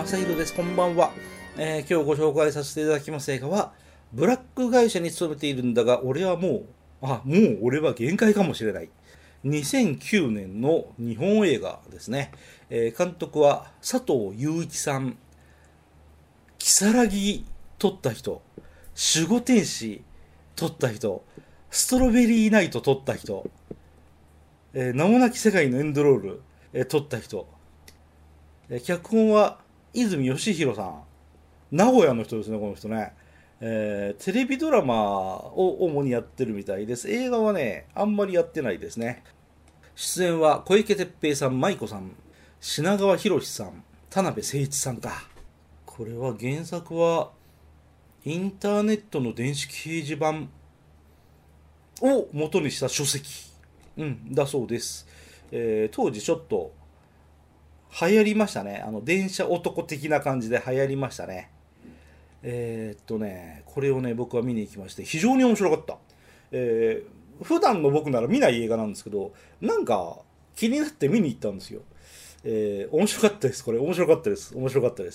正弘です。こんばんは。今日ご紹介させていただきます映画は、ブラック会社に勤めているんだが、俺はもう俺は限界かもしれない。2009年の日本映画ですね。監督は佐藤悠一さん。如月撮った人、守護天使撮った人、ストロベリーナイト撮った人、名もなき世界のエンドロール、撮った人、脚本は泉義弘さん。名古屋の人ですね、この人ね。テレビドラマを主にやってるみたいです。映画はね、あんまりやってないですね。出演は小池徹平さん、舞子さん、品川博さん、田辺誠一さんか。これは原作はインターネットの電子掲示板を元にした書籍、だそうです。当時ちょっと流行りましたね。電車男的な感じで流行りましたね。これをね、僕は見に行きまして、非常に面白かった。普段の僕なら見ない映画なんですけど、なんか気になって見に行ったんですよ。面白かったです。これ面白かったです。面白かったです。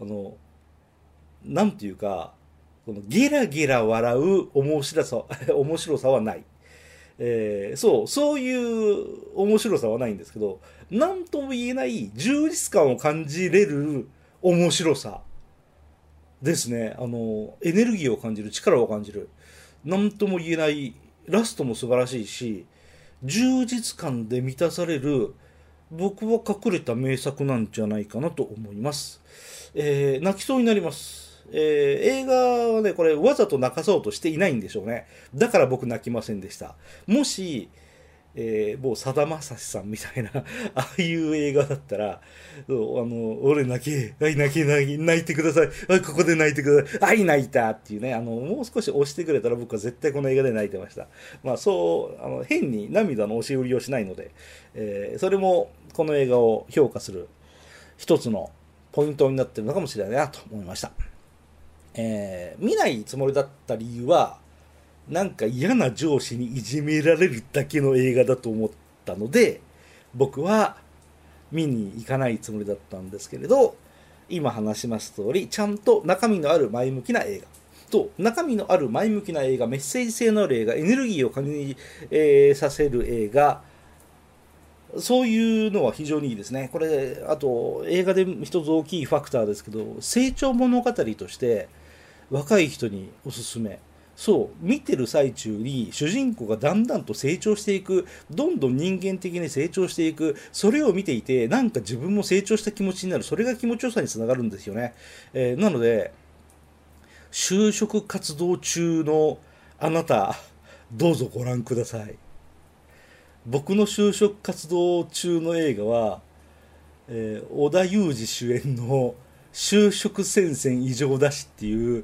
なんていうか、このゲラゲラ笑う面白さはない。そういう面白さはないんですけど、なんとも言えない充実感を感じれる面白さですね。エネルギーを感じる、力を感じる。なんとも言えない、ラストも素晴らしいし、充実感で満たされる、僕は隠れた名作なんじゃないかなと思います。泣きそうになります。映画はね、これわざと泣かそうとしていないんでしょうね。だから僕泣きませんでした。もし、もうさだまさしさんみたいなああいう映画だったら、俺泣け、泣いてください。ここで泣いてください。泣いたっていうね、もう少し押してくれたら僕は絶対この映画で泣いてました。まあそう、変に涙の押し売りをしないので、それもこの映画を評価する一つのポイントになってるのかもしれないなと思いました。見ないつもりだった理由は、なんか嫌な上司にいじめられるだけの映画だと思ったので、僕は見に行かないつもりだったんですけれど、今話します通り、ちゃんと中身のある前向きな映画と、中身のある前向きな映画、メッセージ性のある映画、エネルギーを感じ、させる映画、そういうのは非常にいいですね。これ、あと映画で一つ大きいファクターですけど、成長物語として若い人におすすめ。そう、見てる最中に主人公がだんだんと成長していく、どんどん人間的に成長していく、それを見ていて、なんか自分も成長した気持ちになる、それが気持ちよさにつながるんですよね。なので、就職活動中のあなた、どうぞご覧ください。僕の就職活動中の映画は、織田裕二主演の就職戦線異常だしっていう、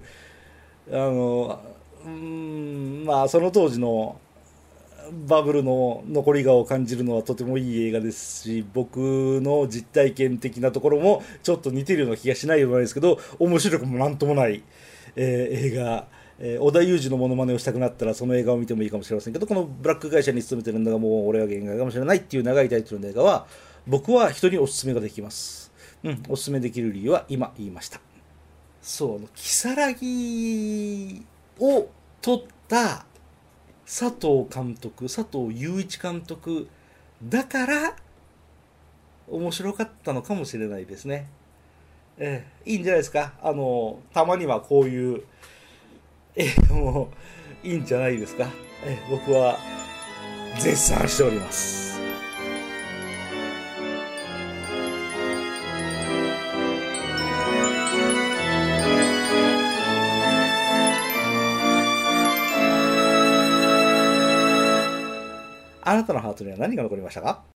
まあその当時のバブルの残り香を感じるのはとてもいい映画ですし、僕の実体験的なところもちょっと似てるような気がしないでもないですけど、面白くもなんともない、映画、織田裕二のモノマネをしたくなったらその映画を見てもいいかもしれませんけど、このブラック会社に勤めてるんだがもう俺は限界かもしれないっていう長いタイトルの映画は僕は人におすすめができます。おすすめできる理由は今言いました。そう、如月を撮った佐藤監督、佐藤悠一監督だから面白かったのかもしれないですね。いいんじゃないですか。たまにはこういう映画もいいんじゃないですか。僕は絶賛しております。あなたのハートには何が残りましたか？